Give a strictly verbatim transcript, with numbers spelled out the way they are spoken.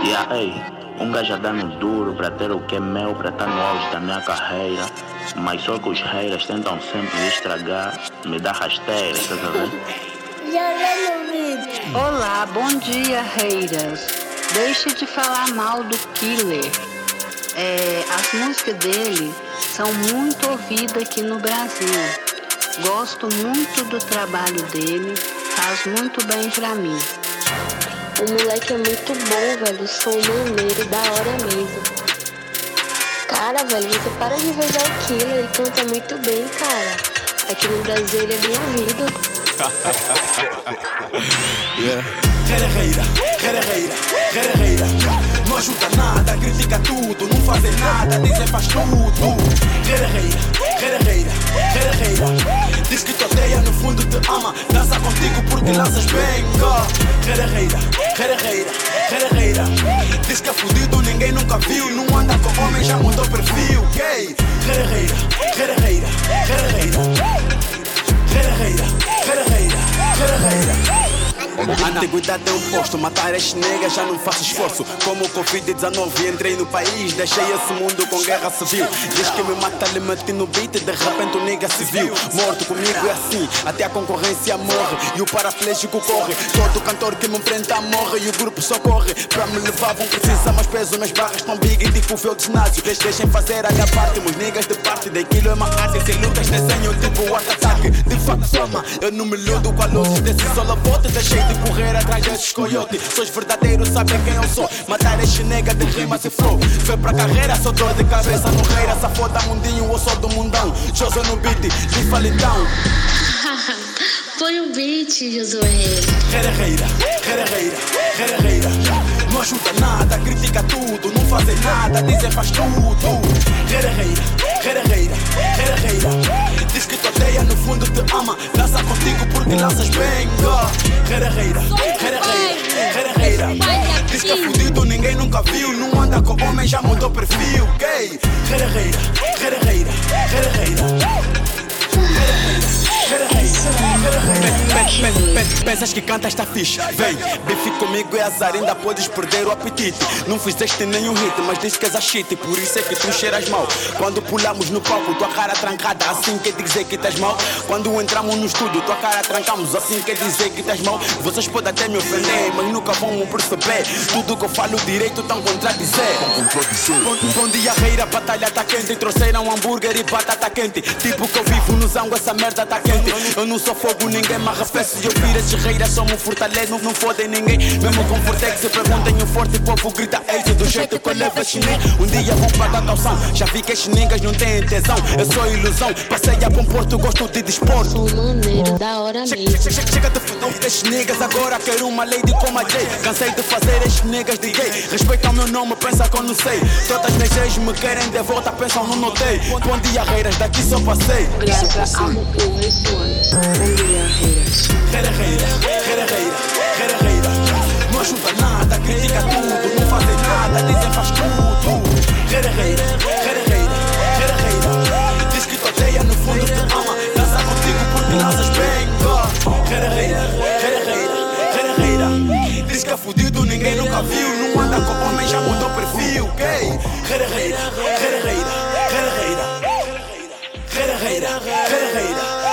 Yeah, ei, um gajo a dar no duro para ter o que é meu, para estar no auge da minha carreira. Mas só que os haters tentam sempre me estragar, me dar rasteira, estás a ver? Olá, bom dia, haters. Deixe de falar mal do Killer. É, as músicas dele são muito ouvidas aqui no Brasil. Gosto muito do trabalho dele, faz muito bem pra mim. O moleque é muito bom, velho. Som maneiro, da hora mesmo. Cara, velho, você para de invejar o Killer, ele canta muito bem, cara. Aqui no Brasil ele é bem ouvido. Yeah. Guerreira, guerreira, guerreira. Não ajuda nada, critica tudo, não fazem nada, dizem faz tudo. Guerreira, guerreira, guerreira. Diz que te odeia, no fundo te ama. Dança contigo porque lanças bem. Guerreira, guerreira, guerreira. Diz que é fudido, ninguém nunca viu. Não anda com homem, já mudou perfil. Gay, guerreira, guerreira, guerreira. Guerreira, guerreira, guerreira. A antiguidade é um posto, matar este nega já não faço esforço. Como o covid dezenove entrei no país, deixei esse mundo com guerra civil. Diz que me mata, lhe meti no beat, de repente o nega civil. Morto comigo é assim, até a concorrência morre e o paraplégico corre. Todo cantor que me enfrenta morre e o grupo socorre. Pra me levar vão precisar mais peso, minhas barras tão big e tipo o ginásio. Deixem fazer a minha parte, meus niggas de parte. Daquilo é uma arte, sem lutas desenho tipo art ataque. De facto soma, eu não me iludo com a luz desse solabote. Deixei de correr atrás desses coiotes. Sois verdadeiros, sabem quem eu sou. Matar este nega de rimas e flow. Foi pra carreira, sou dor de cabeça no reira. Safota mundinho, eu sou do mundão. Joso no beat, lhe fale então. Põe um beat, Josué. Guerreira, guerreira, guerreira. Não ajuda nada, critica tudo, não fazem nada, dizem faz tudo. Guerreira, guerreira, guerreira. Diz que te odeia, no fundo te ama. Dança contigo porque lanças bem. Guerreira, guerreira, guerreira. Diz que é fudido, ninguém nunca viu. Não anda com homem, já mudou perfil. Gay, guerreira, guerreira, guerreira. Pensas que canta está fixe, vem, bife comigo é azar, ainda podes perder o apetite. Não fizeste nenhum hit, mas diz que és a shit, por isso é que tu cheiras mal. Quando pulamos no palco, tua cara trancada, assim quer dizer que estás mal. Quando entramos no estúdio, tua cara trancamos, assim quer dizer que estás mal. Vocês podem até me ofender, mas nunca vão me perceber. Tudo que eu falo direito tão contradizer. Bom, bom dia, reira, batalha tá quente. Trouxeram hambúrguer e batata quente. Tipo que eu vivo no zango, essa merda tá quente. Eu não sou fogo, ninguém me arrefece. Eu viro esses reiras, só me fortalece. Não, não fodem ninguém, mesmo com fortex. Se perguntem o forte, o povo grita ex. Do jeito que eu levo a chinês, um dia vão pagar calção. Já vi que estes niggas não têm tesão. Eu sou ilusão, passei a bom porto, gosto de desporto. Som maneiro, da hora mesmo. Chega, chega, chega de foder estes niggas, agora quero uma lady como a Jay. Cansei de fazer estes niggas de gay. Respeitam o meu nome, pensa que eu não sei. Todas minhas ex me querem de volta, pensam não notei. Bom dia, reiras, daqui só passei. Graças ao meu ressoando. Bom dia, haters. Guerreira, guerreira, guerreira. Não ajuda nada, critica tudo, não fazem nada, dizem faz tudo. Guerreira, guerreira, guerreira. Diz que te odeia, no fundo te ama. Dança contigo porque lanças bem. Guerreira, guerreira, guerreira. Diz que é fudido, ninguém nunca viu. Não anda com homem, já mudou perfil. Gay, guerreira, guerreira, guerreira. Guerreira, guerreira.